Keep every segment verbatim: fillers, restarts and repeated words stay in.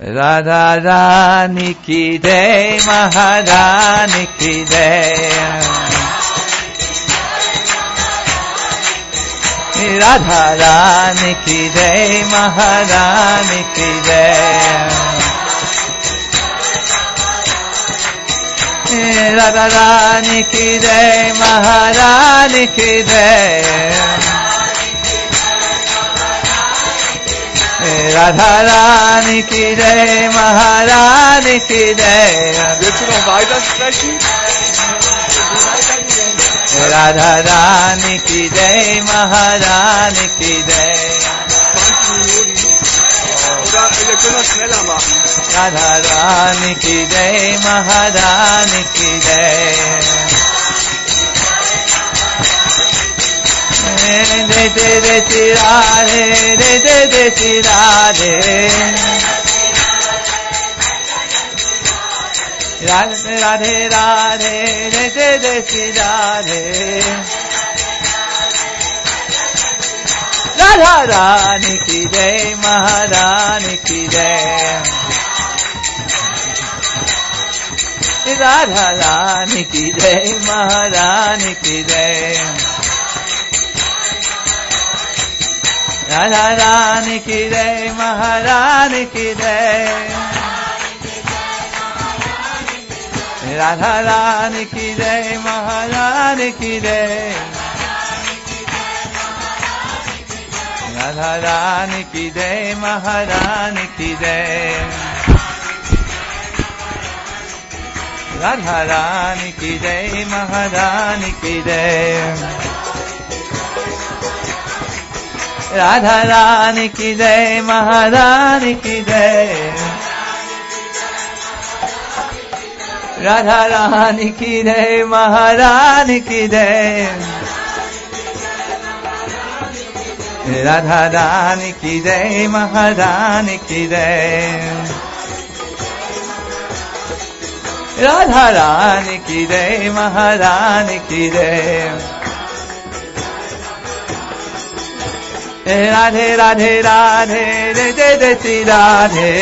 Radha Rani ki jai, Maharani ki jai. Radha Rani ki jai, Maharani ki jai. Radha Rani ki jai, Maharani ki jai. Radha Rani ki jai, Maharani ki jai. Willst du noch weiter sprechen? Radha Rani ki jai, Maharani ki jai. Oder wir können das schneller machen. Radha Rani ki jai, Maharani ki jai. De de de de Radhe, de de de de Radhe. Radhe Radhe Radhe, de de de de Radhe. Radha Rani ki jai, Maharani ki jai. Radha Rani ki jai, Maharani ki jai. Radha Rani ki jai, Maharani ki jai. Radha Rani ki jai, Maharani ki jai. Radha Rani ki jai, Maharani ki jai. Radha Rani ki jai, Maharani ki jai. Radha Rani ki jai, Maharani ki jai. Radha Rani ki jai, Maharani ki jai. Radha Rani ki jai, Maharani ki jai. Radha Rani ki jai, Maharani ki jai. Radhe Radhe Radhe, de de de de Radhe.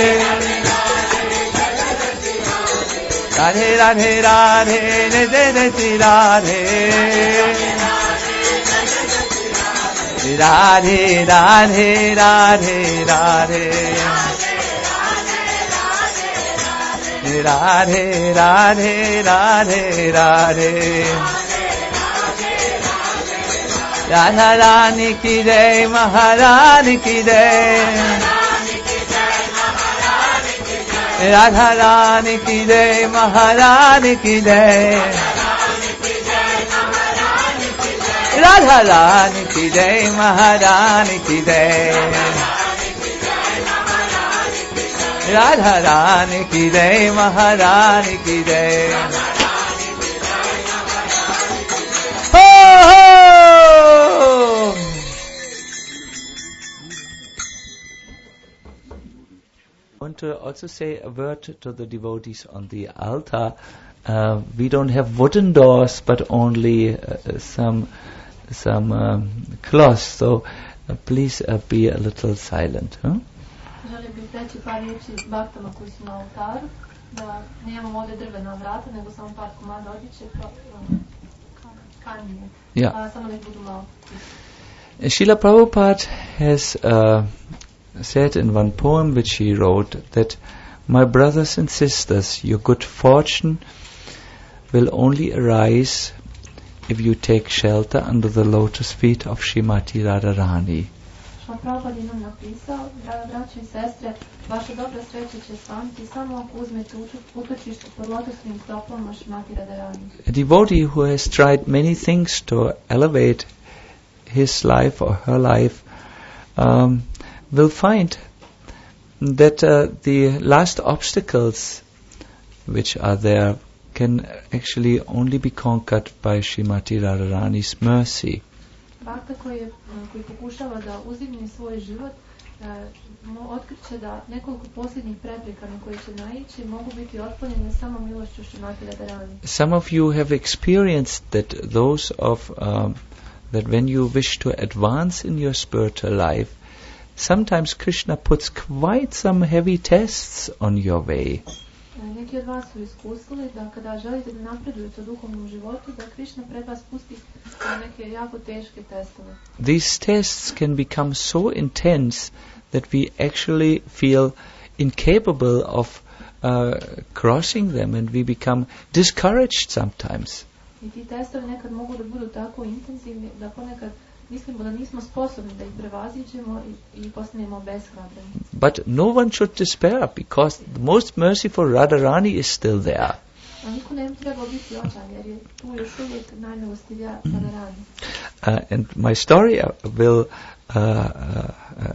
Radhe Radhe Radhe, de de de de Radhe. Radhe Radhe Radhe Radhe. Radhe Radhe Radhe Radhe. Radha Rani ki jai, Maharani ki jai. Radha Rani ki jai, Maharani ki jai. Radha Rani ki jai, Maharani ki jai. Radha Rani ki jai, Maharani ki jai. I want to also say a word to the devotees on the altar. Uh, we don't have wooden doors, but only uh, some some um, cloth. So uh, please uh, be a little silent. Huh? Želim bih reći par riječi baktama koji su na oltaru, da nemamo ovdje drvena vrata, nego samo par komada odjeće, kanije. Yeah. Samo nek budu malo. Srila Prabhupada has uh, said in one poem which he wrote that, my brothers and sisters, your good fortune will only arise if you take shelter under the lotus feet of Srimati Radharani. Prabhupada je nam napisao, draga braćo i sestre, vaša dobra sreća će svaniti samo ako uzmete utočište pod lotosnim stopama Srimati Radharani. A devotee who has tried many things to elevate his life or her life um, will find that uh, the last obstacles which are there can actually only be conquered by Srimati Radharani's mercy. Bhakta koji, koji pokušava da uzdigne svoj život, otkriće da nekoliko posljednjih prepreka na koje će naići mogu biti otklonjene samo milošću Srimati Radharani. Some of you have experienced that those of um, that when you wish to advance in your spiritual life, sometimes Krishna puts quite some heavy tests on your way. Neki od vas su iskusili da kada želite da napredujete u duhovnom životu, da Krishna pred vas pusti neke jako teške testove. These tests can become so intense that we actually feel incapable of uh, crossing them, and we become discouraged sometimes. I ti testovi nekad mogu da budu tako intenzivni da ponekad mislimo da nismo sposobni da ih prevaziđemo i, i postanemo obeshrabreni. But no one should despair, because the most merciful Radharani is still there. A niko ne treba biti očajan, jer je tu još uvijek najmilostivija Radharani. Uh, and my story uh, will uh, uh, uh,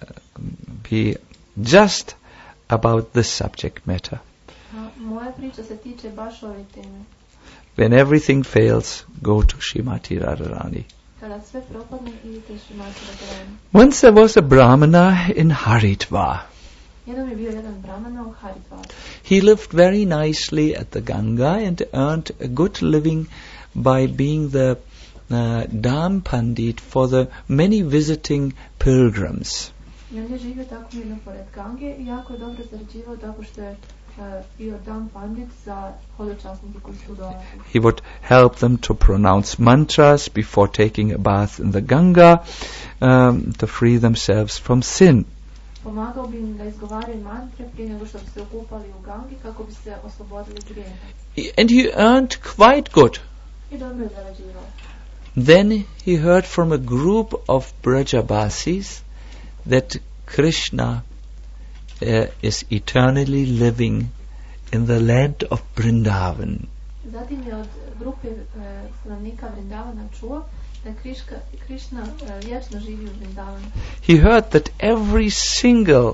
be just about this subject matter. A moja priča se tiče baš ove teme. When everything fails, go to Srimati Radharani. Kada sve propadne, idite Srimati Radharani. Once there was a Brahmana in Haridwar. Jednom je bio jedan Brahmana u Haridwaru. He lived very nicely at the Ganga and earned a good living by being the uh, Dham Pandit for the many visiting pilgrims. I on je živio tako mirno pored Gange i jako je dobro zarađivao tako što je uh, bio Dham Pandit za hodočasnike koji su dolazili. He would help them to pronounce mantras before taking a bath in the Ganga um, to free themselves from sin. Pomagao bi im da izgovaraju mantre prije nego što bi se okupali u Gangi kako bi se oslobodili grijeha. And he earned quite good. I dobro je zarađivao. Then he heard from a group of Brajabasis that Krishna uh, is eternally living in the land of Vrindavan. Zatim je od grupe uh, stanovnika Vrindavana čuo da Krishna, Krishna uh, vječno živi u Vrindavanu. He heard that every single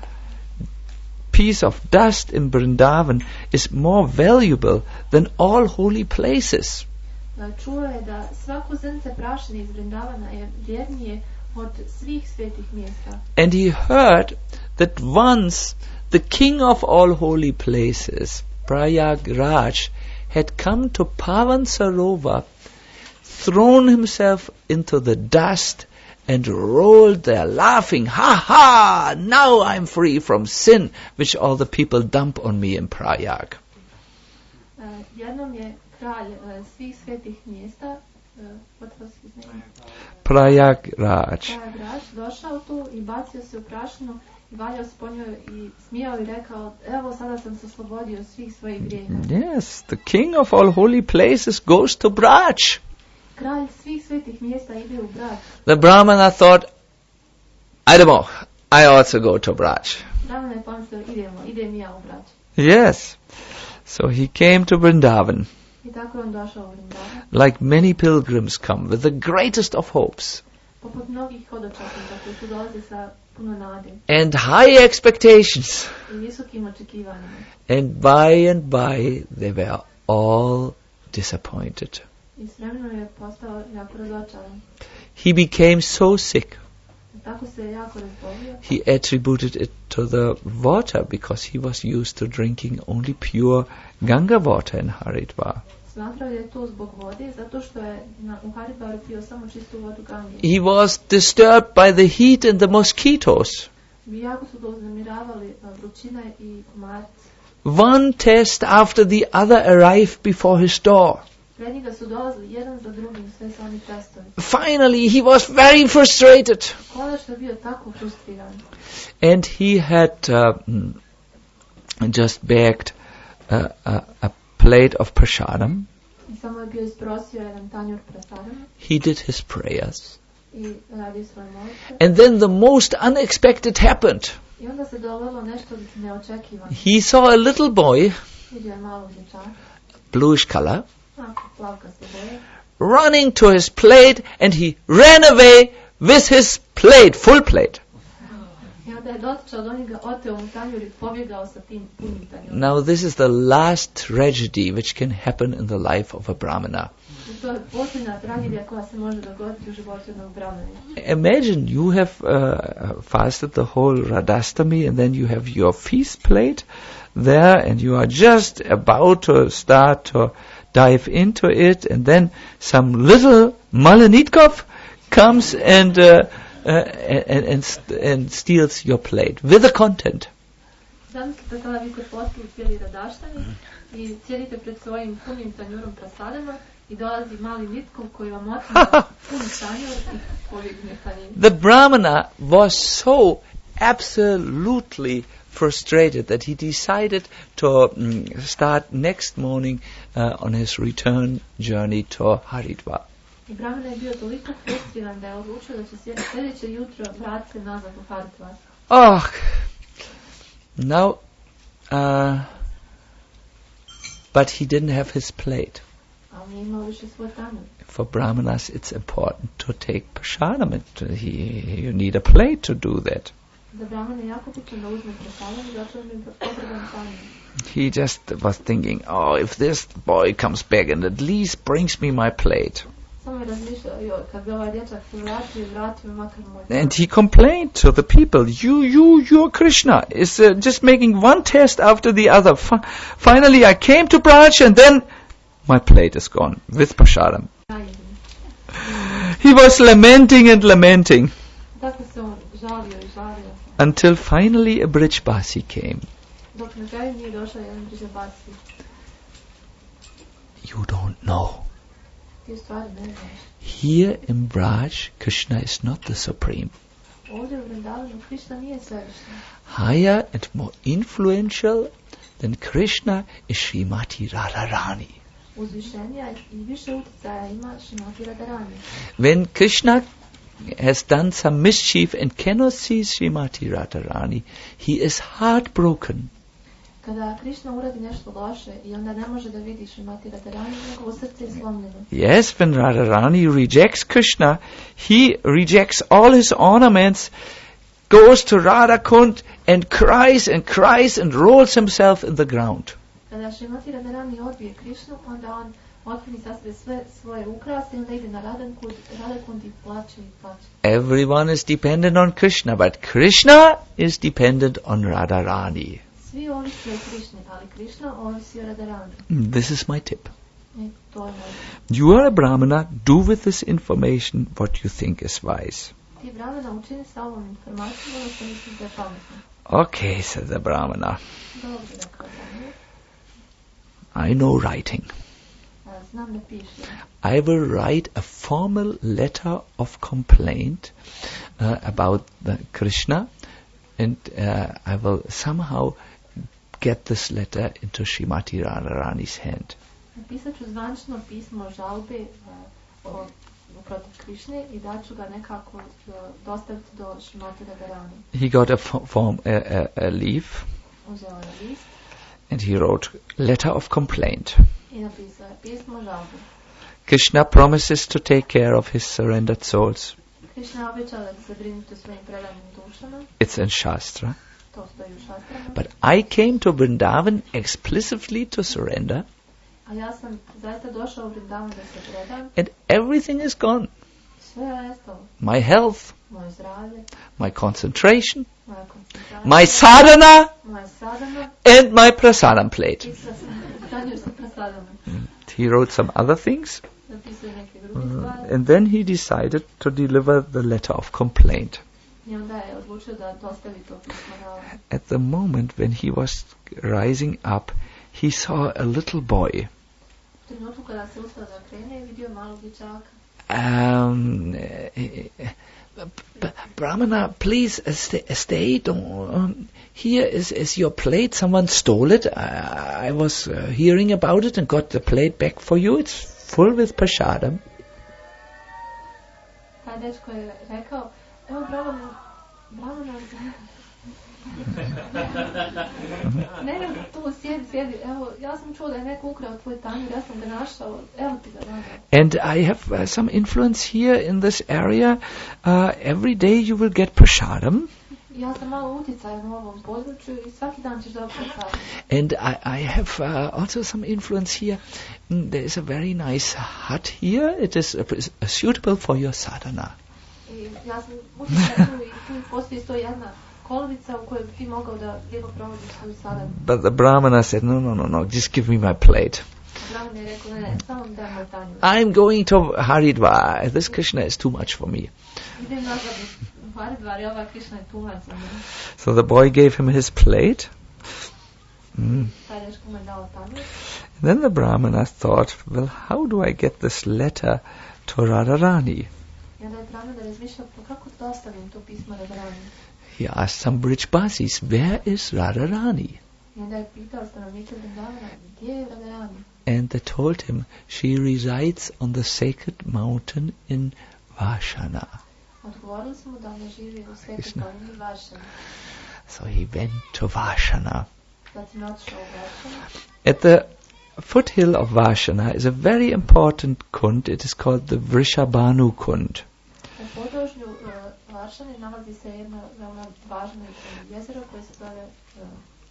piece of dust in Vrindavan is more valuable than all holy places. Čuo je da svako zrnce prašine iz Vrindavana je vrijednije od svih svetih mjesta. And he heard that once the king of all holy places, Prayagraj, had come to Pavan Sarovar, thrown himself into the dust and rolled there laughing, ha ha, now I'm free from sin, which all the people dump on me in Prayag. Uh, jednom je kralj uh, svih svetih mjesta, uh, what was his name? Prayagraj. Prayagraj došao tu i bacio se u prašinu i valjao se po njoj i smijao i rekao, evo sada sam se oslobodio svih svojih grijeha. Yes, the king of all holy places goes to Braj. Kralj svih svetih mjesta ide u Braj. The Brahmana thought, I don't know, I also go to Braj. Brahmana je pomislio, idemo, idem ja u Braj. Yes. So he came to Vrindavan. I tako je on došao u Vrindavan. Like many pilgrims come with the greatest of hopes. Poput mnogih hodočasnika koji su dolaze sa puno nade. And high expectations. I visokim očekivanjima. And by and by they were all disappointed. I s vremenom je postao jako razočaran. He became so sick. Tako se jako razbolio. He attributed it to the water because he was used to drinking only pure Ganga water in Haridwar. Smatrao je to zbog vode, zato što je na, u Haridwaru pio samo čistu vodu Gange. He was disturbed by the heat and the mosquitoes. I jako su ga uznemiravali vrućina i komarci. One test after the other arrived before his door. Pred njega su dolazili jedan za drugim, sve su oni testovi. Finally, he was very frustrated. Konačno je bio tako frustriran. And he had uh, just begged uh, a, a plate of prasadam. I samo je bio isprosio jedan tanjur prasadama. He did his prayers. I radio svoje molitve. And then the most unexpected happened. I onda se dogodilo nešto neočekivano. He saw a little boy, Vidio je malog dječaka, bluish color, ako plavkaste boje, running to his plate, and he ran away with his plate, full plate. i onda je dotičao do njega, oteo mu tanjur i pobjegao sa tim punim tanjurom. Now this is the last tragedy which can happen in the life of a Brahmana. I to je posljedna tragedija koja se može dogoditi u životu jednog brahmana. Imagine you have uh, fasted the whole Radhastami, and then you have your feast plate there, and you are just about to start to dive into it, and then some little Malanitkov comes and uh, and, and, st- and steals your plate with the content. Zamislite kada vi kod postili cijeli radaštani i sjedite pred svojim punim tanjurom prasadama i dolazi mali nitkov koji vam otme puni tanjur i povigne tanjur. The Brahmana was so absolutely frustrated that he decided to um, start next morning uh, on his return journey to Haridwar. I Brahmana je bio toliko frustriran da je odlučio da će sljedeće jutro vratiti se nazad u Haridwar. Oh, now, uh, but he didn't have his plate. Ali nije imao više svoj tanjur. For Brahmanas, it's important to take prasadam. It, he, you need a plate to do that. Za Brahmana je jako bitno da uzme prasadam, zato je potreban tanjur. He just was thinking, oh, if this boy comes back and at least brings me my plate. Samo je razmišljao, joj, kad bi ovaj dječak se vratio, vratio makar moj And tanjur. he complained to the people, you, you, your Krishna is uh, just making one test after the other. F- finally, I came to Braj and then my plate is gone with prasadam. He was lamenting and lamenting Tako se on žalio i žalio. until finally a Brijbasi came. Dok na kraju nije došao jedan Brijbasi. You don't know. Ti u stvari ne znaš. Here in Braj, Krishna is not the supreme. Ovdje u Vrindavanu Krishna nije svevišnji. Higher and more influential than Krishna is Srimati Radharani. Uzvišenija i više utjecaja ima Srimati Radharani. When Krishna has done some mischief and cannot see Srimati Radharani, he is heartbroken. Kada Krishna uradi nešto loše i onda ne može da vidi Srimati Radharani, njegovo srce je slomljeno. Yes, when Radharani rejects Krishna, he rejects all his ornaments, goes to Radhakund and cries and cries and rolls himself in the ground. Kada Srimati Radharani odbije Krishnu, onda on otkloni sa sebe sve svoje ukrase i onda ide na Radhakund, Radhakund i plače i plače. Everyone is dependent on Krishna, but Krishna is dependent on Radharani. Svi ovisi o Krishni, ali Krishna ovisi o Radharani. This is my tip. I to je moj. You are a Brahmana, do with this information what you think is wise. Ti Brahmana učini sa ovom informacijom ono što misliš da je pametno. Okay, said the Brahmana. Dobro, rekao Brahmana. I know writing. Znam da pišem. I will write a formal letter of complaint uh, about the Krishna, and uh, I will somehow get this letter into Srimati Radharani's hand. Napisat ću zvanično pismo žalbe uh, o, protiv Krišne i daću ga nekako uh, dostaviti do Srimati Radharani. He got a fo- form, a, a, a leaf, Uzeo je list and he wrote letter of complaint. i napisao je pismo žalbe. Krishna promises to take care of his surrendered souls. Krišna je obećala da se brinuti o svojim predanim dušama, It's in Shastra. to stoji u šastrama. But I came to Vrindavan explicitly to surrender, A ja sam zaista došao u Vrindavan da se predam, and everything is gone. sve je nestalo. My health, Moje zdravlje, my concentration, moja koncentracija, my sadhana, moja sadhana and my prasadam plate. i sa stanju sa prasadama. He wrote some other things, Napisao je neke druge uh, stvari and then he decided to deliver the letter of complaint. i onda je odlučio da dostavi to pismo na At the moment when he was rising up, he saw a little boy. U trenutku kada se ustao da krene, vidio malog dječaka. Um, uh, B- Brahmana, please uh, stay. stay don't, um, here is, is your plate. Someone stole it. I, I was uh, hearing about it and got the plate back for you. It's full with prasadam. Taj dečko je rekao, evo Brahmana, Brahmana, ne, ne, tu sjedi, sjedi, evo, ja sam čuo da je neko ukrao tvoj tanjur, ja sam ga našao, evo ti ga, Brahmana. And I have uh, some influence here in this area. Uh, every day you will get prasadam. Ja sam malo utjecajan u ovom području i svaki dan ćeš dobiti prasadam. And I, I have uh, also some influence here. Mm, there is a very nice hut here. It is uh, pres- uh, suitable for your sadhana. I ja sam utjecajan tu i tu postoji sto jedna kolica u kojoj bi ti mogao da lijepo provodiš svoju sadhanu. But the Brahmana said, no, no, no, no, just give me my plate. Brahman je rekao, ne, ne, samo mi daj moj tanjur. I'm going to Haridwar. This Krishna is too much for me. Idem nazad Haridvari, ova Krishna je tumac za njega. So the boy gave him his plate. Mm. Taj dečko mu je dao tanjur. And then the Brahmana thought, well, how do I get this letter to Radharani? I onda je Brahmana razmišljao, pa kako da ostavim to pismo Radharani? He asked some Brijbasis, where is Radharani? I onda je pitao stanovnike Vrindavana, gdje je Radharani? And they told him, she resides on the sacred mountain in Vashana. Odgovorili su mu da ona živi u svetoj planini Vašana. So he went to Vashana. Zatim je otišao u Vašanu. At the foothill of Vashana is a very important kund. It is called the Vrishabhanu Kund. Na podnožju uh, Vašane nalazi se jedno veoma važno jezero koje se zove uh,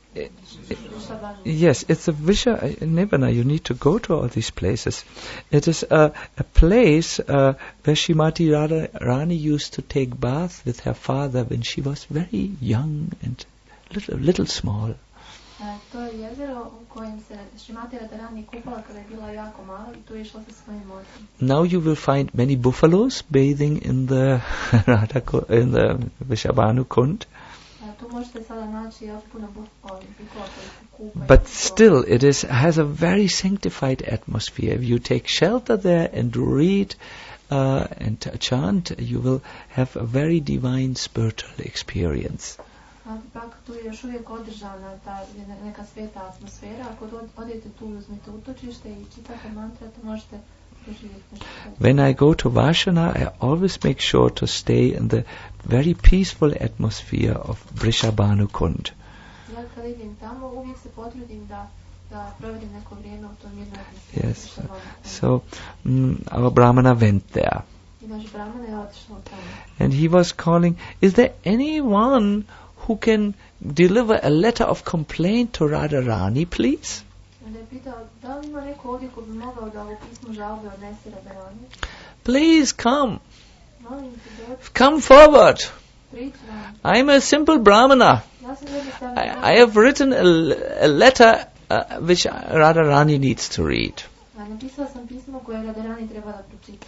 Vrishabhanu. Yes, it's a Vrisha Nivana. You need to go to all these places. It is a, a place uh, where Srimati Radharani used to take bath with her father when she was very young and little, little small. Uh, to je jezero u kojem se Srimati Radharani kupala kada je bila jako mala i tu je išla sa svojim ocem. Now you will find many buffaloes bathing in the Radha in the Vrishabhanu Kund. Uh, tu možete sada naći jako puno bufala koji se kupaju. But still, it is has a very sanctified atmosphere. If you take shelter there and read uh, and chant, you will have a very divine spiritual experience. Pak tu je još uvijek održana ta neka sveta atmosfera. Ako odete tu i uzmete utočište i čitate mantra, to možete doživjeti nešto. When I go to Vashana, I always make sure to stay in the very peaceful atmosphere of Vrishabhanu Kund. Ja kad idem tamo, uvijek se potrudim da da provedim neko vrijeme u tom mirnoj atmosferi. Yes. So mm, our Brahmana went there. I naš Brahmana je otišao tamo. And he was calling, is there anyone who can deliver a letter of complaint to Radharani, please? Onda je pitao, da li ima neko ovdje ko bi mogao da ovo pismo žalbe odnese Radharani? Please come. Molim te dođi, Come forward. priđi nam. I'm a simple Brahmana. Ja sam jednostavno I, I have written a, a letter uh, which Radharani needs to read. A napisao sam pismo koje Radharani treba da pročita.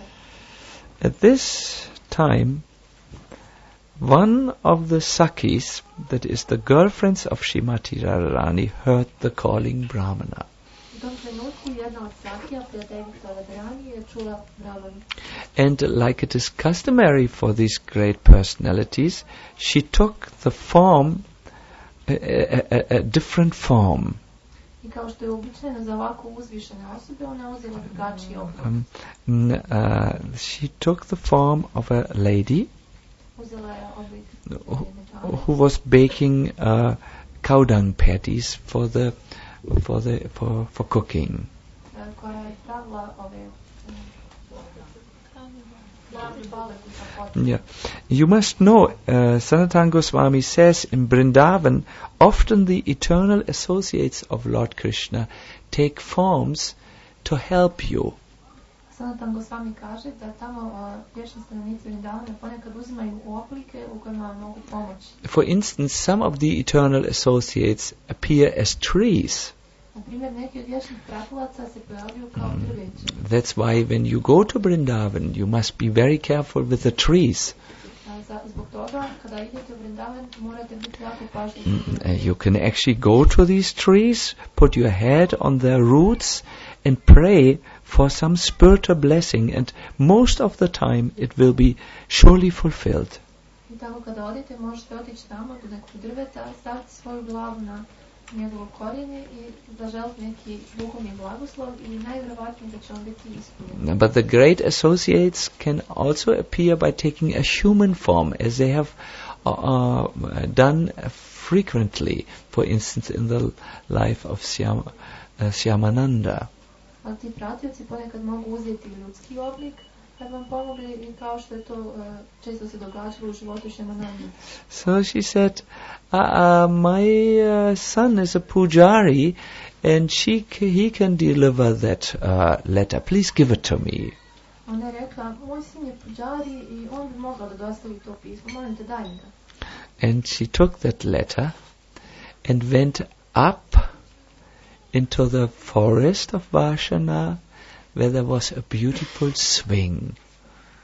At this time, one of the Sakhis, that is the girlfriends of Srimati Radharani, heard the calling Brahmana. U tom trenutku jedna od Sakija, prijateljica Radharani, je čula Brahmanu. And like it is customary for these great personalities, she took the form, a, a, a, a different form. I kao što je običajno za ovako uzvišene osobe, ona je uzela drugačiji oblik. Um, n- uh, she took the form of a lady Uzela je oblik who, jedne dame, who was baking uh, cow dung patties for the for the for for cooking. e, koja je pravila ove um, glavne balete sa potem. Yeah, you must know. Uh, Sanatana Goswami says in Vrindavan, often the eternal associates of Lord Krishna take forms to help you. Sanatan Goswami kaže da tamo uh, vječni stanovnici Vrindavana ponekad uzimaju oblike u kojima vam mogu pomoći. For instance, some of the eternal associates appear as trees. Na primjer, neki od vječnih pratilaca se pojavljuju kao Mm. drveće. That's why when you go to Vrindavan, you must be very careful with the trees. A za, zbog toga, kada idete u Vrindavan, morate biti jako pažljivi. Mm, uh, you can actually go to these trees, put your head on their roots, and pray for some spiritual blessing, and most of the time it will be surely fulfilled. I tako kada odete, možete otići tamo do nekog drveta, staviti svoju glavu na njegovo korijenje i zaželiti neki duhovni blagoslov i najvjerovatnije da će on biti ispunjen. But the great associates can also appear by taking a human form, as they have uh, uh, done frequently, for instance, in the life of Syam, uh, Syamananda. Ali ti pratilci ponekad mogu uzeti ljudski oblik da vam pomogli i kao što je to uh, često se događalo u životu Šyamananda. So she said, uh, uh, my uh, son is a pujari, and she c- he can deliver that uh, letter. Please give it to me. Ona je rekla, moj sin je puđari i on bi mogao da dostavi to pismo, molim te daj mi ga. And she took that letter and went up into the forest of Vashana, where there was a beautiful swing.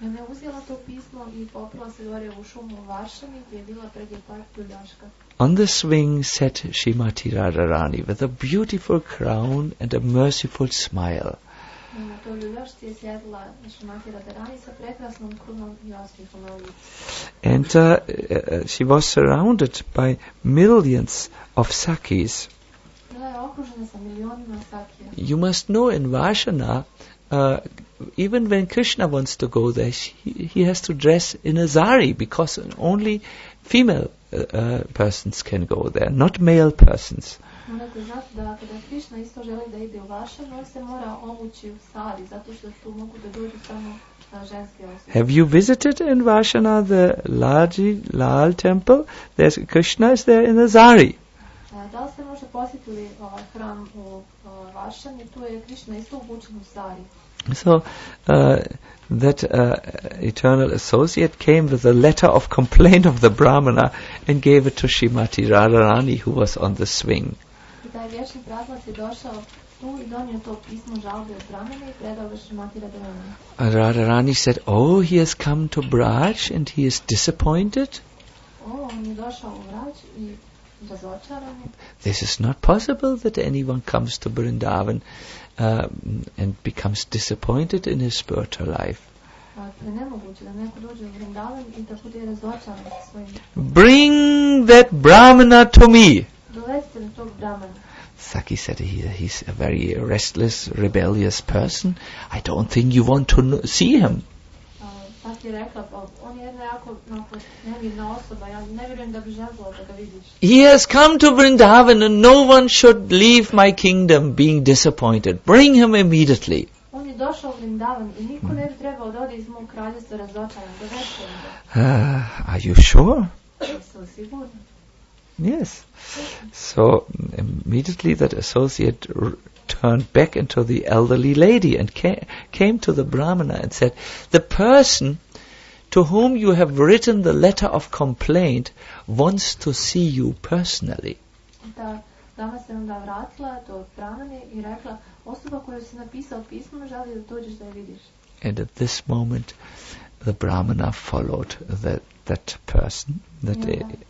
I ona je uzela to pismo I popila se gore u šumu u Varšavi gdje je bila pred je park ljuljaška. On the swing sat Srimati Radharani with a beautiful crown and a merciful smile. Na toj ljuljašci je sjedila Srimati Radharani sa prekrasnom krunom I osmihom na licu. And uh, uh, she was surrounded by millions of Sakhis. Bila je okružena sa milionima sakija. You must know in Varshana, uh, even when Krishna wants to go there, she, he has to dress in a zari because only female uh, uh, persons can go there, not male persons. Morate znati da kada Krishna isto želi da ide u Varšanu, on se mora obući u sari, zato što tu mogu da dođu samo ženske osobe. Have you visited in Varshana the Laji Lal temple? There's Krishna is there in the zari. Da li ste možda posjetili ovaj hram u Varšani? Tu je Krishna isto obučen u sari. So uh, that uh, eternal associate came with a letter of complaint of the Brahmana and gave it to Srimati Radharani, who was on the swing. I taj vječni pratlac je došao tu I donio to pismo žalbe od Brahmana I predao ga Srimati Radharani. And Radharani said, "Oh, he has come to Braj and he is disappointed. O, on je došao u Vrać I razočaran je. This is not possible that anyone comes to Vrindavan uh, and becomes disappointed in his spiritual life. To je nemoguće da neko dođe u Vrindavan I da bude razočaran sa svojim. Bring that Brahmana to me." Dovedite mi tog Brahmana. Saki said, he, he's a very restless, rebellious person. I don't think you want to kn- see him. Saki je rekla, on je jedna jako nemirna osoba, ja ne vjerujem da bi želila da ga vidiš. He has come to Vrindavan and no one should leave my kingdom being disappointed. Bring him immediately. On je došao u Vrindavan I niko ne bi trebao da ode iz mog kraljestva razočaran. Dovedite mi ga. Uh, are you sure? Jesu sigurni? Yes. So immediately that associate r- turned back into the elderly lady and ca- came to the Brahmana and said, "The person to whom you have written the letter of complaint wants to see you personally." Da, dama se onda vratila do Brahmane I rekla, osoba koju si napisao pismo želi da dođeš da je vidiš. And at this moment the Brahmana followed that, that person. That Yeah. uh,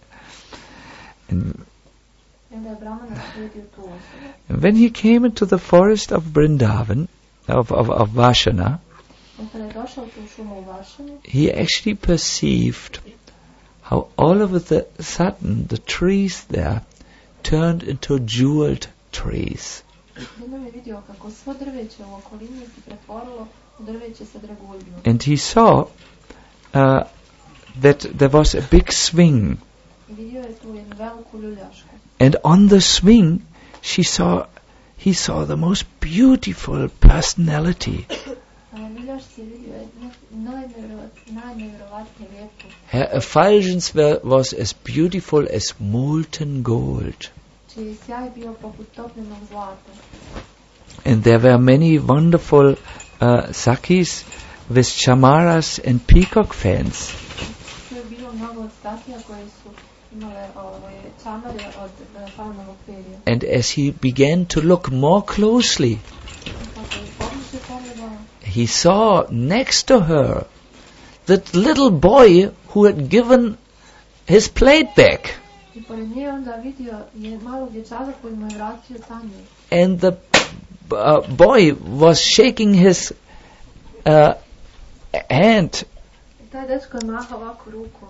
and And je Brahmana slijedio tu osobu. when he came into the forest of Vrindavan, of, of, of Varshana, On kada je došao tu šumu u Varšani, he actually perceived how all of a sudden the trees there turned into jeweled trees. jednom je vidio kako svo drveće u okolini se pretvorilo u drveće sa draguljima. And he saw uh, that there was a big swing. I vidio je tu jednu veliku ljuljašku. And on the swing, she saw, he saw the most beautiful personality. A na ljuljašci je vidio jednu najnevjerovatnije lijepu. Her effulgence were, was as beautiful as molten gold. Čiji je sjaj bio poput topljenog zlata. And there were many wonderful uh, sakis with chamaras and peacock fans. Tu je bilo mnogo od sakija koje su imale ove čamare od faunovog perija. And as he began to look more closely, Kako je pobliže pogledao, he saw next to her that little boy who had given his plate back. I pored nje onda vidio je malog dječaka koji mu je vratio tanjir. And the uh, boy was shaking his uh, hand. I taj dečko je mahao ovako rukom.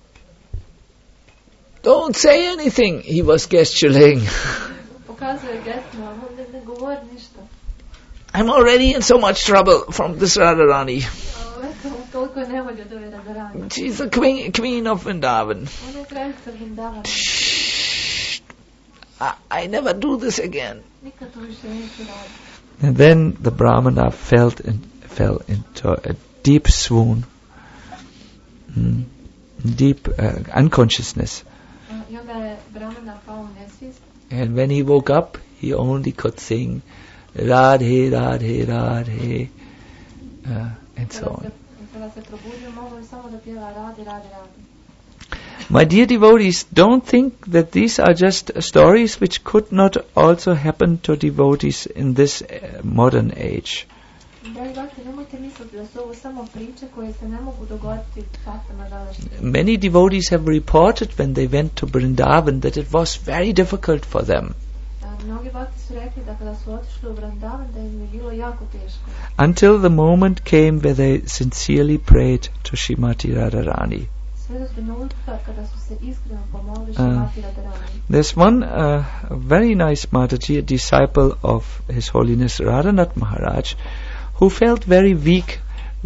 Don't say anything, he was gesturing. Pokazuje gestima, on ne, ne govori ništa. I'm already in so much trouble from this Radharani. A eto, toliko je nevolje od ove Radharani. She's the queen, queen of Vrindavan. Ona je kraljica Vrindavana. Shh. I, I never do this again. Nikad to više neću raditi. And then the Brahmana felt in, fell into a deep swoon, mm, deep uh, unconsciousness. I onda je Brahmana pao u nesvijest. And when he woke up, he only could sing Radhe, Radhe, Radhe, uh, and so on. Kada se probudio, mogao je samo da pjeva Radhe, Radhe, Radhe. My dear devotees, don't think that these are just stories which could not also happen to devotees in this uh, modern age. Dragi brate, nemojte misliti da su ovo samo priče koje se ne mogu dogoditi u faktama današnjih. Many devotees have reported when they went to Vrindavan that it was very difficult for them. Mnogi bhakti su rekli da kada su otišli u Vrindavan da im je bilo jako teško. Until the moment came where they sincerely prayed to Srimati Radharani. Sve do trenutka kada su se iskreno pomolili Srimati Radharani. There's one uh, very nice Mataji, a disciple of His Holiness Radhanath Maharaj, who felt very weak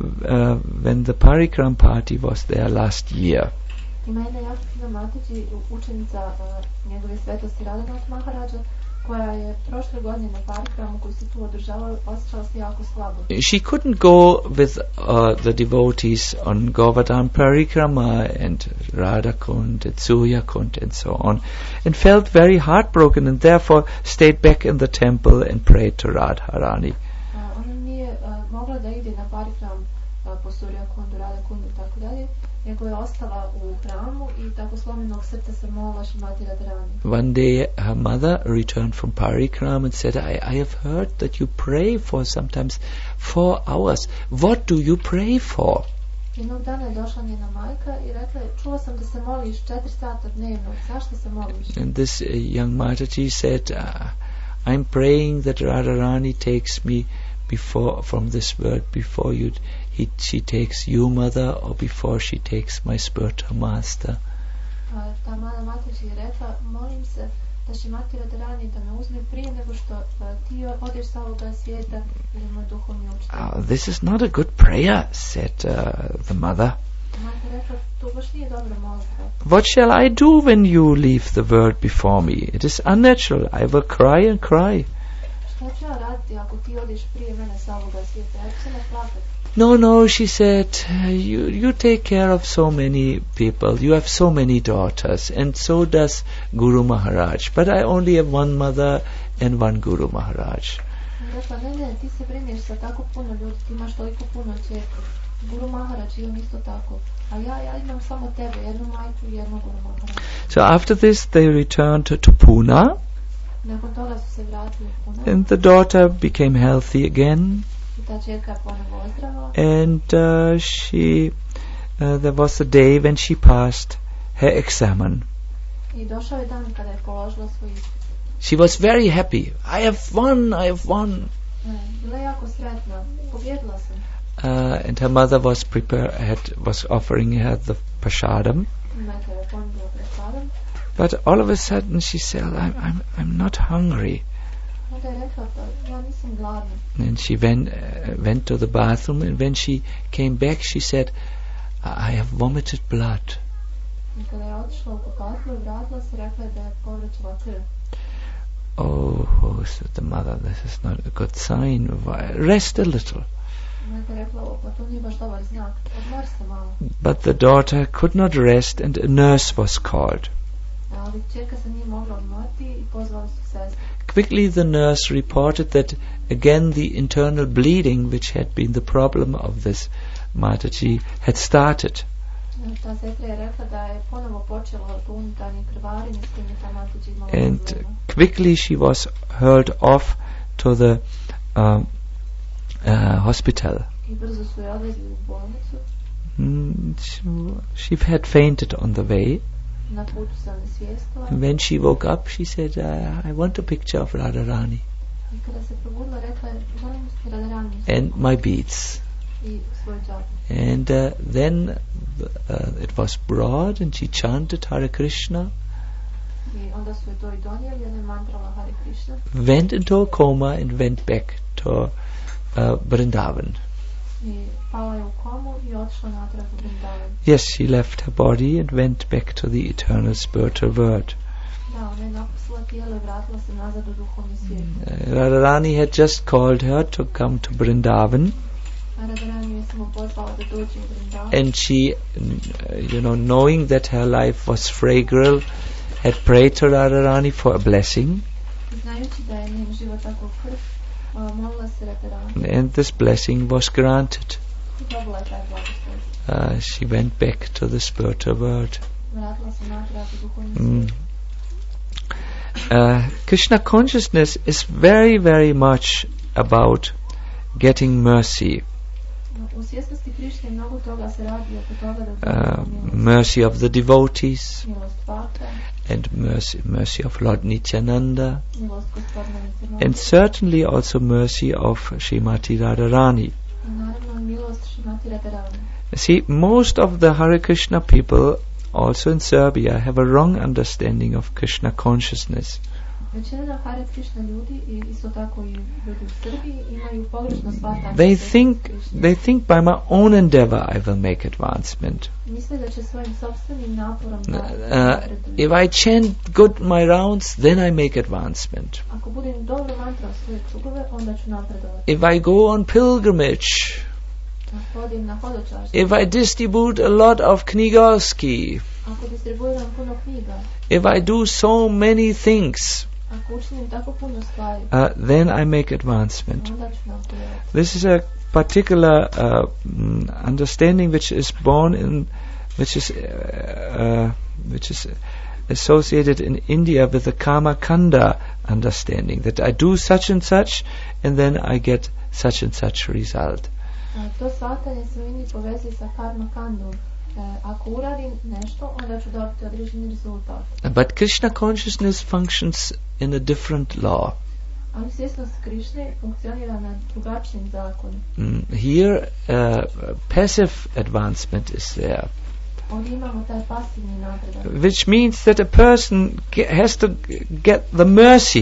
uh, when the Parikram party was there last year. Ima jedna jako fina Mataji, učenica uh, njegove svetosti Radhanath Maharaja, koja je prošle godine na Parikramu koji se tu održavao osjećala se jako slabo. She couldn't go with uh, the devotees on Govardhan Parikrama and Radhakund and Suryakund and so on, and felt very heartbroken and therefore stayed back in the temple and prayed to Radharani. Uh, ona nije uh, mogla da ide na Parikram uh, po Suryakundu, Radhakundu i tako dalje, nego je ostala u hramu i tako slomljenog srca se molila Srimati Radharani. One day her mother returned from Parikram and said, I, I have heard that you pray for sometimes four hours. What do you pray for? Jednog dana je došla njena majka i rekla je, čula sam da se moliš četiri sata dnevno, zašto se moliš? And this uh, young Mataji said, uh, I'm praying that Radharani takes me before from this world before you he, she takes you, mother, or before she takes my spiritual master. A ta mala Mataji je rekla, molim se da Srimati Radharani da me uzme prije nego što uh, ti odeš sa ovoga svijeta ili moj duhovni učitelj. Oh, this is not a good prayer, said uh, the mother. Majka rekla, to baš nije dobra molitva. What shall I do when you leave the world before me? It is unnatural. I will cry and cry. Šta ću ja raditi ako ti odeš prije mene sa ovoga svijeta? Ja ću se ne plakati. No, no, she said, you, you take care of so many people. You have so many daughters, and so does Guru Maharaj. But I only have one mother and one Guru Maharaj. Rekla, ne, ne, ti se brineš za tako puno ljudi, ti imaš toliko puno čerke. Guru Maharaj imam isto tako. A ja, ja imam samo tebe, jednu majku i jednu Guru Maharaj. So after this they returned to, to Pune, Nakon toga su se vratili u Pune. and the daughter became healthy again. Ta čerka je ponovo ozdravala. And uh, she, uh, there was a day when she passed her examen. I došao je dan kada je položila svoj ispit. She was very happy. I have won, I have won. Bila je jako sretna. Pobjedila sam. Uh, and her mother was prepare had was offering her the prashadam. Majka je ponudila prasadam. But all of a sudden she said, I'm, I'm, I'm not hungry. Onda je rekla, pa ja nisam gladna. And she went, uh, went to the bathroom, and when she came back, she said, I have vomited blood. I kada je otišla u kupatlu i vratila se, rekla je da je povraćala krv. Oh, said the mother, this is not a good sign. Why? Rest a little. Majka je rekla, o, pa to nije baš dobar znak. Odmori se malo. But the daughter could not rest, and a nurse was called. Ali čerka se nije mogla odmoriti i pozvali su sestru. Quickly the nurse reported that again the internal bleeding, which had been the problem of this Mataji, had started. Ta sestra je rekla da je ponovo počelo to unutarnje krvarenje s kojim je ta Mataji imala And problema. quickly she was hurled off to the uh, uh, hospital. I brzo su je odvezli u bolnicu. Mm, she, she had fainted on the way. Na putu se onesvijestila. And when she woke up, she said, uh, I want a picture of Radharani I kada se probudila, rekla je, želim Radharani and my beads. i svoj džap. And uh, then uh, it was brought, and she chanted Hare Krishna, I onda su je to i donijeli, ona je mantrala Hare Krishna. went into a coma, and went back to uh, Vrindavan. I pala je u komu i otišla natrag u Vrindavan. Yes, she left her body and went back to the eternal spiritual world. Da, ona je napustila tijelo i vratila se nazad u duhovni svijet. Uh, Radharani had just called her to come to Vrindavan, A Radharani je samo pozvala da dođe u Vrindavan. and she, uh, you know, knowing that her life was fragile, had prayed to Radharani for a blessing, I znajući da je njen život tako krv, uh, molila se Radharani. and this blessing was granted. I dobila je taj blagoslov. Uh, she went back to the spiritual world. Vratila se natrag u duhovni Mm. svijet. Uh, Krishna consciousness is very, very much about getting mercy. U svjesnosti Krišne mnogo toga se radi oko toga da Uh, dobijemo milost. mercy of the devotees Milost Vata, and mercy, mercy of Lord Nityananda, milost Gospodina Nityananda, and certainly also mercy of Srimati Radharani. i naravno milost Šrimati Radharani. See, most of the Hare Krishna people also in Serbia have a wrong understanding of Krishna consciousness. Većina Hare Krishna ljudi i isto tako i ljudi u Srbiji imaju pogrešno shvatanje. They svjesnosti think Krišne. they think by my own endeavor I will make advancement. Misle da će svojim sopstvenim naporom da Uh, napreduju. if I chant good my rounds, then I make advancement. Ako budem dobro mantrao svoje krugove, onda ću napredovati. If I go on pilgrimage, Ako hodim na hodočašće, if I distribute a lot of knjigovski, ako distribuiram puno knjiga, if I do so many things, ako učinim tako puno stvari, uh, then I make advancement. onda ću napredovati. This is a particular uh, mm, understanding which is born in, which is uh, uh, which is associated in India with the Karma Kanda understanding, that I do such and such, and then I get such and such result. A, to shvatanje se u Indiji povezuje sa karma kandom. E, ako uradim nešto, onda ću dobiti određeni rezultat. But Krishna consciousness functions in a different law. Ali svjesnost Krišne funkcionira na drugačijem zakonu. Mm, here, uh, passive advancement is there, Ovdje imamo taj pasivni napredak. which means that a person ge- has to g- get the mercy,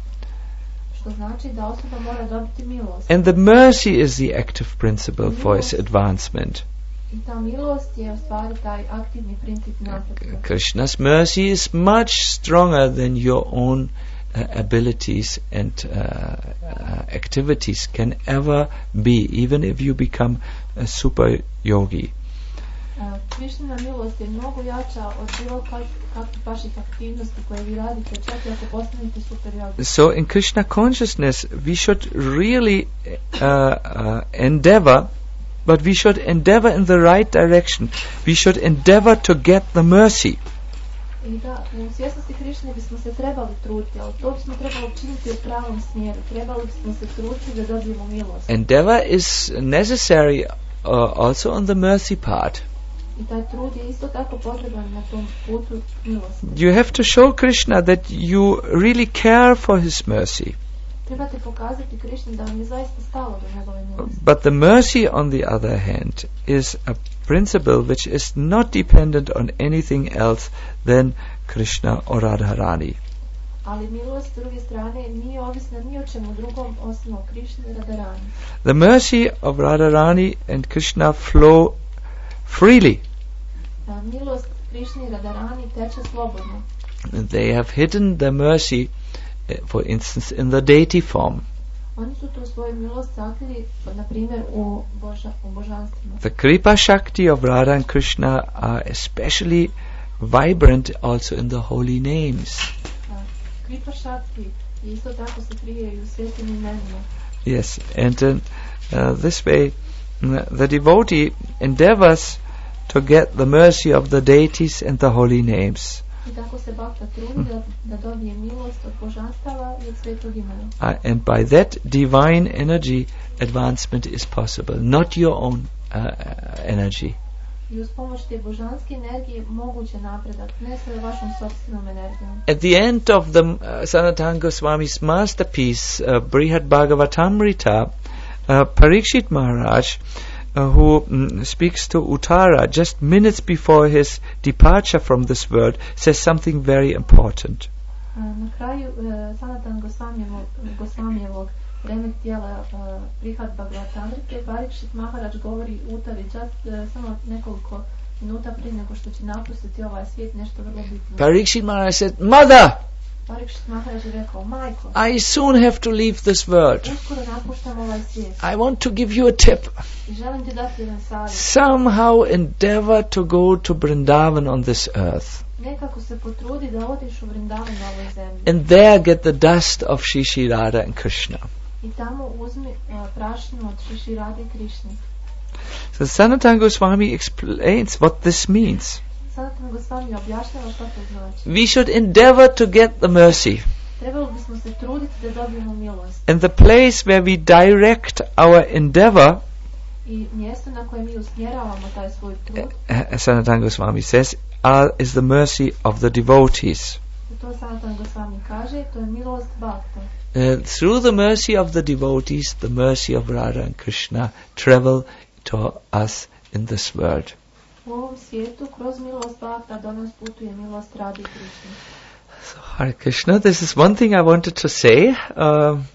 Što znači da osoba mora dobiti milost. and the mercy is the active principle for his advancement. I ta milost je u stvari taj aktivni princip napretka. Krishna's mercy is much stronger than your own uh, abilities and uh, uh, activities can ever be, even if you become a super yogi. Uh, Krišnina milost je mnogo jača od bilo kak- kakvih vaših aktivnosti koje vi radite, čak i ako postanete super jogi. So in Krishna consciousness, we should really uh, uh, endeavor, but we should endeavor in the right direction. We should endeavor to get the mercy. I da, u svjesnosti Krišne bismo se trebali truditi, ali to bismo trebali učiniti u pravom smjeru. Trebali bismo se truditi da dobijemo milost. Endeavor is necessary uh, also on the mercy part. I taj trud je isto tako potreban na tom putu milosti. You have to show Krishna that you really care for his mercy. Trebate pokazati Krišni da vam je zaista stalo do njegove milosti. But the mercy, on the other hand, is a principle which is not dependent on anything else than Krishna or Radharani. Ali milost s druge strane nije ovisna ni o čemu drugom osim o Krišni i Radharani. The mercy of Radharani and Krishna flow freely. A milost Krišni i Radharani teče slobodno. They have hidden the mercy, uh, for instance, in the deity form. Oni su tu svoju milost sakrili, na primjer, u, boža, u božanstvima. The Kripa Shakti of Radha and Krishna are especially vibrant also in the holy names. A Kripa Shakti isto tako se krije i u svetim imenima. Yes, and uh, uh, this way mm, the devotee endeavors to get the mercy of the deities and the holy names. I tako se bakta trudi da, da dobije milost od božanstava i od svetog imena. Uh, and by that divine energy, advancement is possible, not your own uh, energy. I uz pomoć te božanske energije moguće napredak, ne sa vašom sopstvenom energijom. At the end of the uh, Sanatana Goswami's masterpiece, uh, Brihad Bhagavatamrita, uh, Parikshit Maharaj, uh, who mm, speaks to Uttara just minutes before his departure from this world, says something very important. A na kraju uh, Sanatan Gosvamijevog, Gosvamijevog remek tijela uh, Brihad Bhagavatamrite, Parikshit Maharaj govori Uttari just uh, samo nekoliko minuta prije nego što će napustiti ovaj svijet, nešto vrlo bitno. Parikshit Maharaj said, Mother, Parikshit Maharaj je rekao, majko, I soon have to leave this world. uskoro napuštam ovaj svijet I want to give you a tip. i želim ti dati jedan savjet. Somehow endeavor to go to Vrindavan on this earth, Nekako se potrudi da odiš u Vrindavan na ovoj zemlji and there get the dust of Shri Shri Radha and Krishna. i tamo uzmi uh, prašinu od Shri Shri Radhe i Krišne. So Sanatana Goswami explains what this means. Sanatan Gosvami objašnjava šta to znači. We should endeavor to get the mercy. trebali bismo se truditi da dobijemo milost. And the place where we direct our endeavor, I mjesto na koje mi usmjeravamo taj svoj trud, as Sanatana Goswami says, are, is the mercy of the devotees. to Sanatana Goswami kaže, to je milost bhakta. Uh, through the mercy of the devotees, the mercy of Radha and Krishna travel to us in this world. U ovom svijetu, kroz milost bhakta, do nas putuje milost Radhe i Krishna. So, Hare Krishna, this is one thing I wanted to say. Um,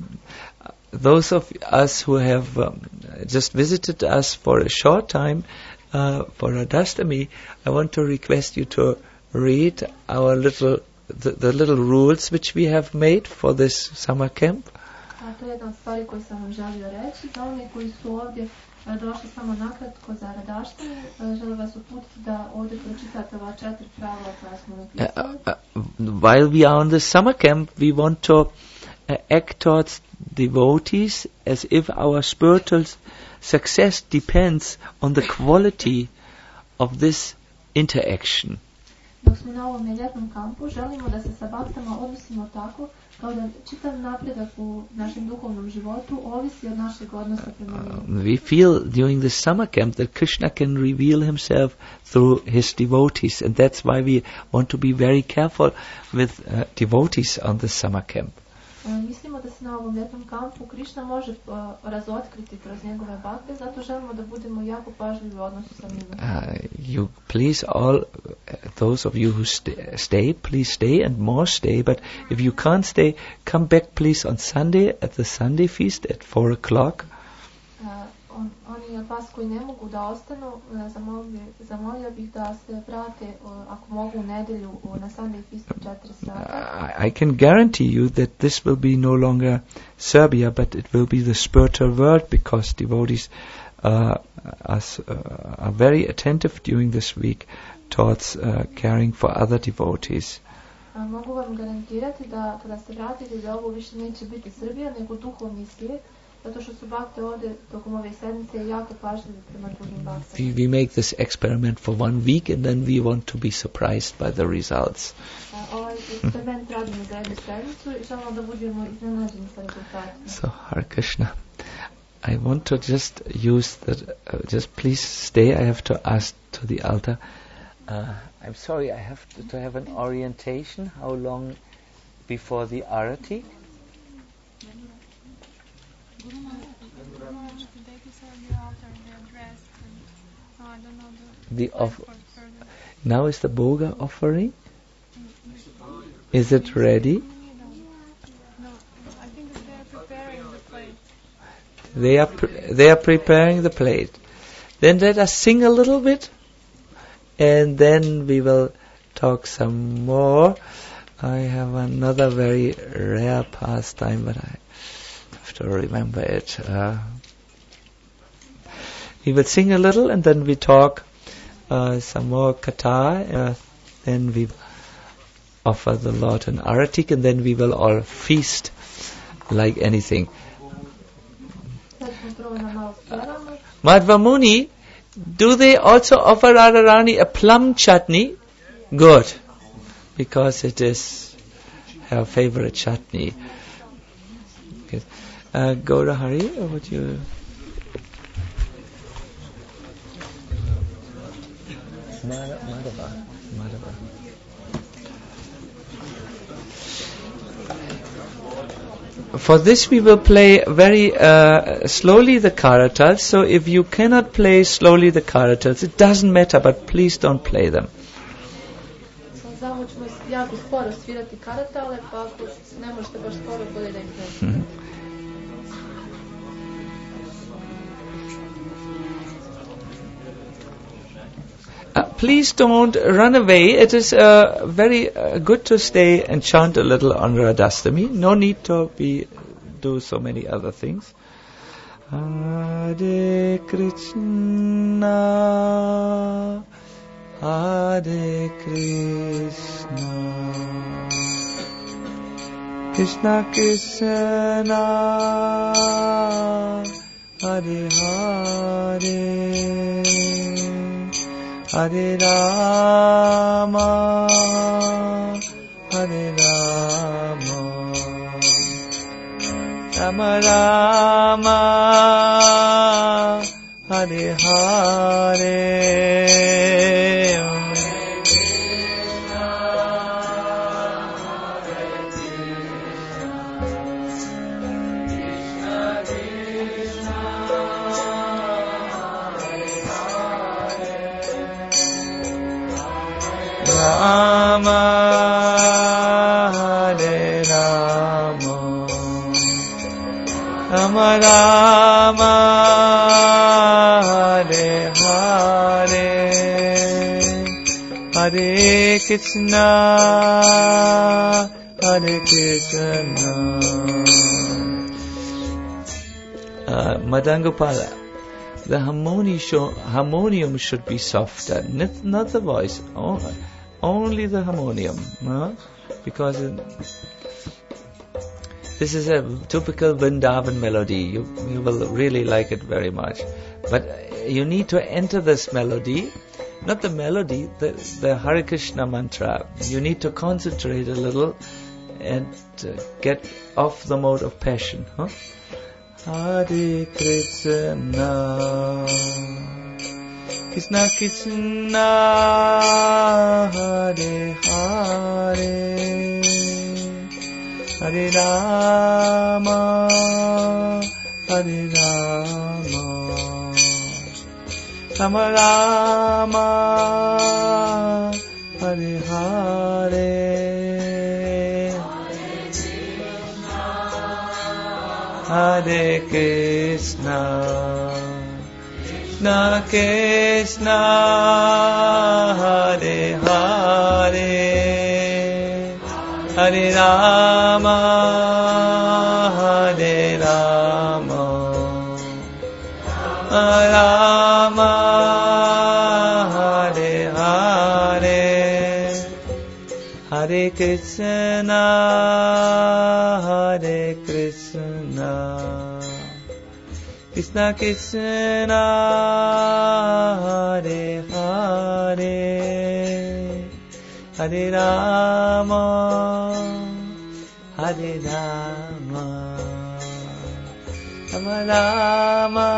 those of us who have um, just visited us for a short time uh, for Radhastami, I want to request you to read our little the, the little rules which we have made for this summer camp. A to je jedna od stvari koju sam vam želio reći. Za one koji su ovdje e, došli samo nakratko za Radhaštami, e, želim vas uputiti da ovdje pročitate ova četiri pravila koja smo Uh, napisali. uh, while we are on the summer camp, we want to uh, act towards devotees as if our spiritual success depends on the quality of this interaction. Dok smo na ovom ljetnom kampu, želimo da se sa bhaktama odnosimo tako kao da čitav napredak u našem duhovnom životu ovisi od našeg odnosa prema njemu. Um, we feel during the summer camp that Krishna can reveal himself through his devotees, and that's why we want to be very careful with uh, devotees on the summer camp. E, mislimo da se na ovom ljetnom kampu Krishna može uh, razotkriti kroz njegove bhakte, zato želimo da budemo jako pažljivi u odnosu sa njima. Uh, you please all, uh, those of you who st- stay, please stay and more stay. But if you can't stay, come back please on Sunday at the Sunday feast at four o'clock. Uh, on, oni od vas koji ne mogu da ostanu, uh, zamolio, zamolio bih da se vrate, uh, ako mogu, u nedjelju uh, na Sunday feast u četiri sata. I, I can guarantee you that this will be no longer Serbia, but it will be the spiritual world, because devotees uh, are, uh, are very attentive during this week towards uh, caring for other devotees. A mogu vam garantirati da kada se vratite da ovo više neće biti Srbija, nego duhovni svijet, zato što su bhakte ovdje tokom ove sedmice jako pažljivi prema drugim bhaktama. We, we make this experiment for one week and then we want to be surprised by the results. A ovaj eksperiment radimo za jednu sedmicu i želimo da budemo iznenađeni sa rezultatima. So, Hare Krishna. I want to just use that, uh, just please stay, I have to ask to the altar. Uh, I'm sorry, I have to, to have an orientation. How long before the arati? The off- now is the Bhoga offering? Is it ready? They are pre- they are preparing the plate. Then let us sing a little bit, and then we will talk some more. I have another very rare pastime, but I have to remember it. Uh, we will sing a little, and then we talk uh, some more katha. Uh, then we offer the Lord an aratik, and then we will all feast like anything. Madhva Muni, do they also offer Radharani a plum chutney? Good, because it is her favorite chutney. Okay. Uh, Gaura Hari, or would you? Madhava. Madhava. For this we will play very uh, slowly the karatals, so if you cannot play slowly the karatals, it doesn't matter, but please don't play them. Samo ćemo jako sporo svirati karatale, pa ako ne možete baš sporo, bolje da ih ne. Mm-hmm. Uh, please don't run away. It is uh, very uh, good to stay and chant a little on Radhastami. No need to be do so many other things. Hare Krishna, Hare Krishna, Krishna Krishna, Hare Hare, Hare Rama, Hare Rama, Rama Rama, Hare Hare, Rama Hare Rama, Rama Rama Hare Hare, Hare Krishna, Hare Krishna. Uh, Madangopala, the harmony show, harmonium should be softer, not, not the voice, only, only the harmonium, huh? Because it, this is a typical Vrindavan melody. You, you will really like it very much. But you need to enter this melody, not the melody, the, the Hare Krishna mantra. You need to concentrate a little and uh, get off the mode of passion, huh? Hare Krishna, Krishna Krishna, Hare Hare, Hare Rama, Hare Rama, Rama Rama, Hare Hare, Hare Krishna, Krishna Krishna, Hare Hare, Hare Rama, Hare Rama, Rama Hare Hare, Hare Krishna, Hare Krishna, Krishna Krishna, Hare Hare, Hare Rama, Hare Rama, Rama Rama,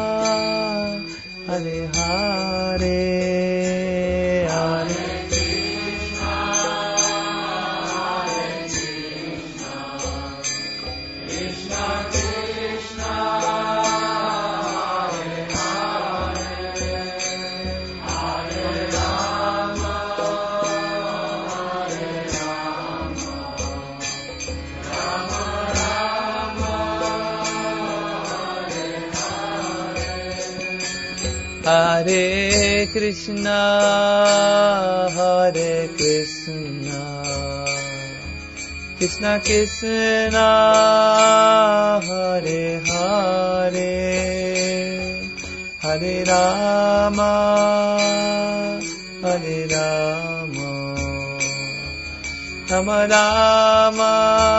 Hare Hare, Hare Krishna, Hare Krishna, Krishna Krishna, Hare Hare, Hare Rama, Hare Rama, Rama Rama, Hare Krishna, Hare Krishna, Krishna Krishna, Hare Hare, Hare Rama, Hare Rama, Rama Rama,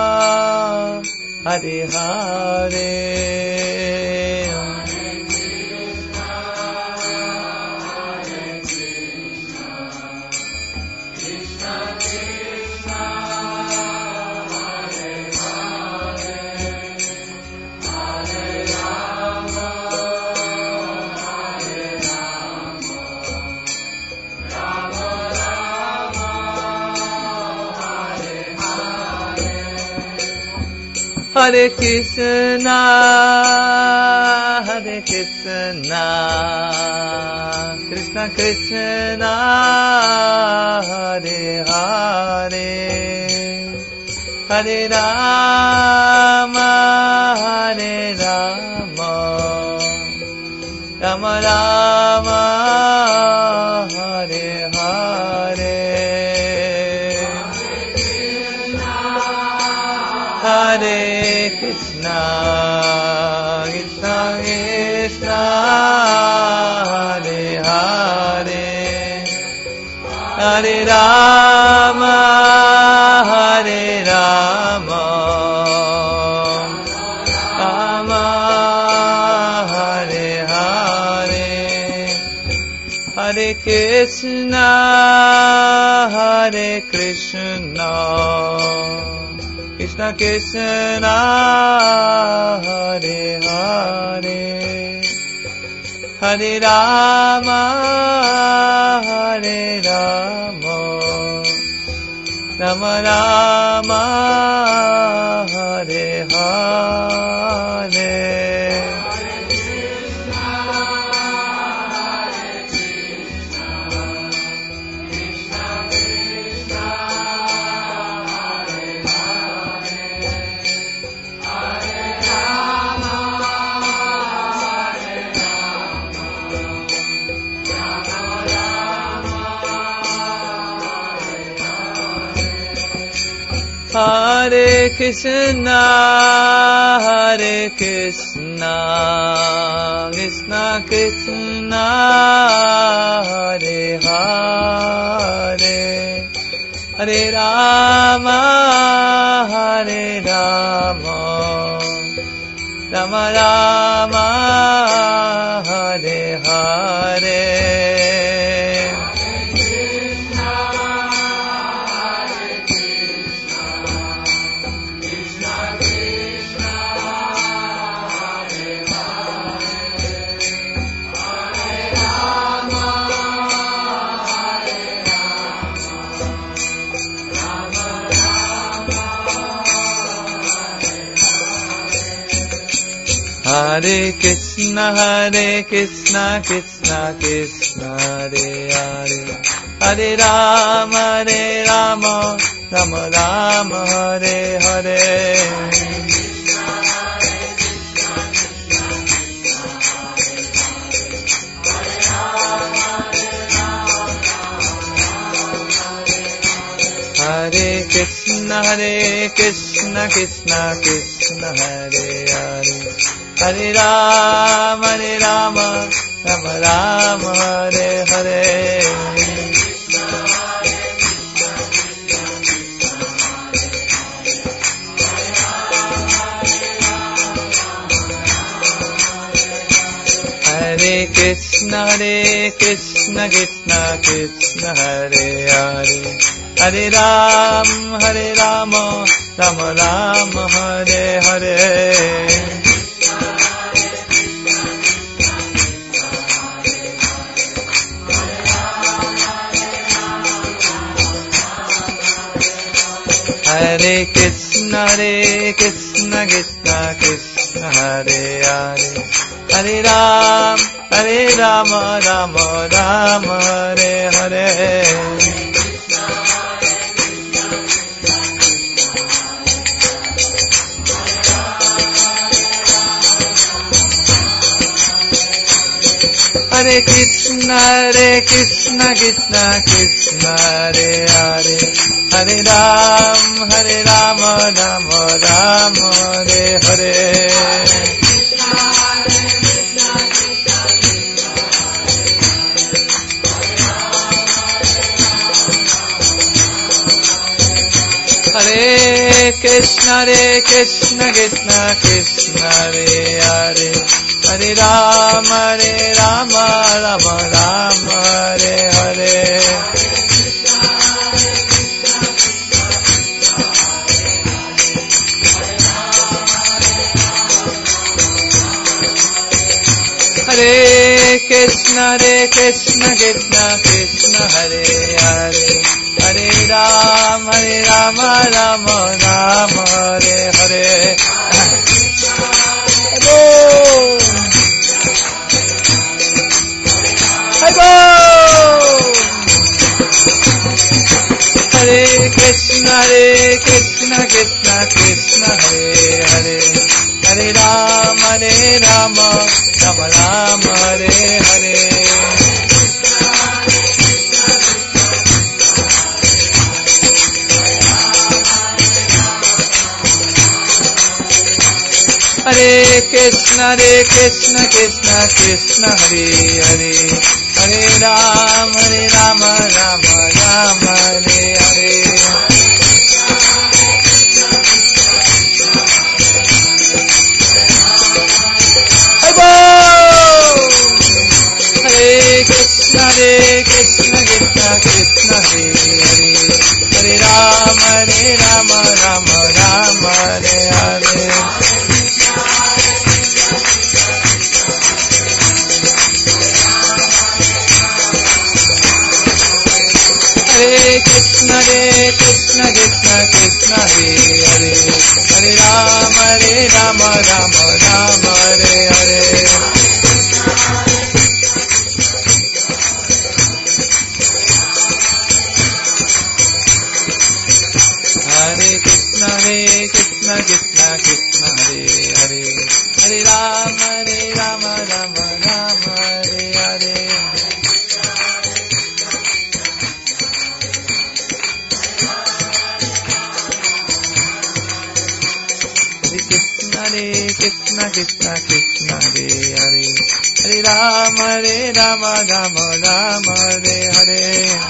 Hare Hare, Hare Krishna, Hare Krishna, Krishna Krishna, Hare Hare, Hare Rama, Hare Rama, Rama Rama, Hare Hare, Hare Krishna, Krishna Krishna, Hare Hare, Hare Rama, Hare Rama, Rama Hare Hare, Hare Krishna, Hare Krishna, Krishna Krishna Hare Hare Hare Rama Hare Rama Rama Rama Hare Hare Hare Krishna, Hare Krishna, Krishna Krishna, Hare Hare, Hare Rama, Hare Rama, Rama Rama, Hare Hare. Hare Krishna, Hare Krishna, Krishna Krishna, Hare Hare, Hare Rama, Hare Rama, Rama Rama, Hare Hare. Hare Krishna, Hare Krishna, Krishna Krishna, Hare Hare, Hare Rama, Hare Rama, Rama Rama, Hare Hare. Hare Krishna, Hare Krishna, Krishna Krishna, Hare Hare, Hare Rama, Hare Rama, Rama Rama, Hare Hare. Hare Krishna, Hare Krishna, Krishna Krishna, Hare Hare, Hare Rama, Hare Rama, Rama Rama, Hare Hare. Hare Krishna, Hare Krishna, Krishna Krishna, Hare Hare, Hare Rama, Hare Rama, Rama Rama, Hare Hare. Hare Krishna, Hare Krishna, Krishna Krishna, Hare Hare, Hare Rama, Hare Rama, Rama Rama, Hare Hare. Hare Krishna, Hare Krishna, Krishna Krishna, Hare Hare, Hare Rama, Hare Rama, Rama Rama, Hare Hare. Hare Krishna, Hare Krishna, Krishna Krishna, Hare Hare, Hare Rama, Hare Rama, Rama Rama, Hare Hare. Hare Krishna, Hare Krishna, Krishna Krishna, Hare Hare, Hare Rama, Hare Rama, Rama Rama, Hare Hare. Hare Krishna, Hare Krishna, Krishna Krishna, Hare Hare, Hare Rama, Hare Rama, Rama Rama, Hare Krishna, Hare Krishna, Krishna Krishna, Hare Hare, Hare Rama, Hare Rama, Rama Rama, Hare Hare. Hare Krishna, Hare Krishna, Krishna Krishna, Hare Hare, Hare Rama, Hare Rama, Rama Rama, Hare Hare. Hare Krishna, Krishna Krishna, Hare Hare, Hare Rama, Hare Rama, Rama Rama, Hare Hare.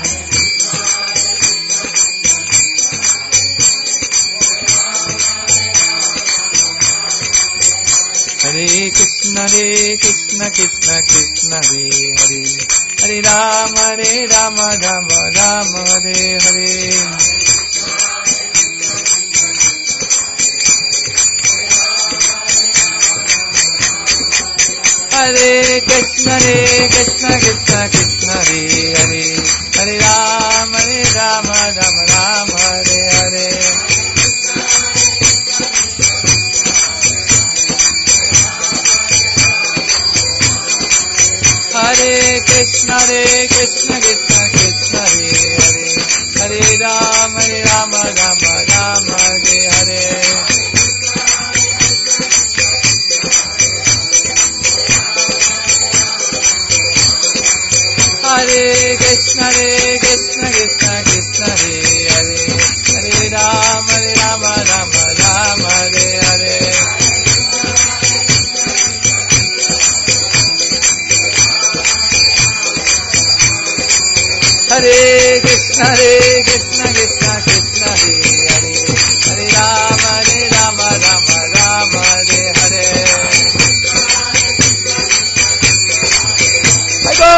Hare Krishna, Hare Krishna, Krishna Krishna, Hare Hare, Hare Rama, Hare Rama, Rama Rama, Hare Hare. Hare Krishna, Hare Krishna, Krishna Krishna, Hare Hare, Hare Rama, Hare Rama, Rama Rama, Hare Hare. Hare Krishna, Hare Krishna, Krishna Krishna, Hare Hare, Hare Rama, Hare Rama, Rama Rama, Hare Hare. Hare Krishna, Hare Krishna, Krishna Krishna, Hare Hare, Hare Rama, Hare Rama, Rama Rama, Hare Hare. Hare Krishna, Hare Krishna, Krishna Krishna, Hare Hare, Hare Rama, Hare Rama, Rama Rama, Hare Hare. I go.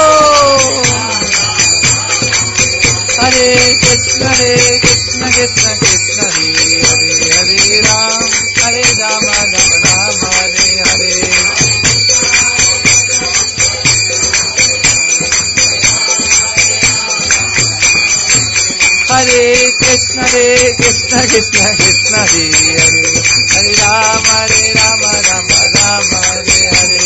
Hare Krishna, Hare Krishna, Krishna Krishna, Hare Hare, Hare Rama, Hare Rama, Rama Rama, Hare Hare. Hare Krishna, Hare Krishna, Krishna Krishna, Hare Hare, Hare Rama, Hare Rama, Rama Rama, Hare Hare.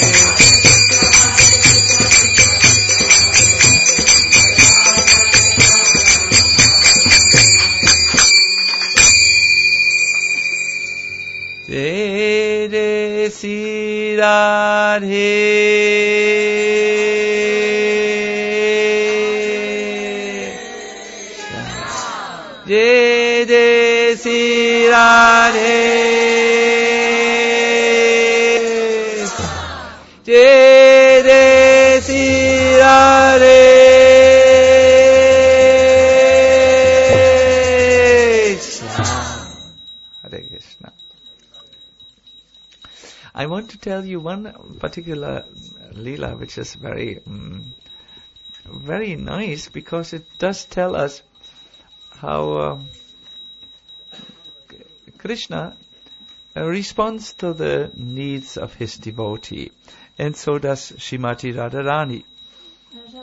Jai Jai Sri Radhe. Jai Jai Sri Radhe. Jai Jai Sri Radhe. Hare Krishna. I want to tell you one particular Leela which is very, um, very nice because it does tell us how uh, Krishna uh, responds to the needs of his devotee, and so does Srimati Radharani. Želim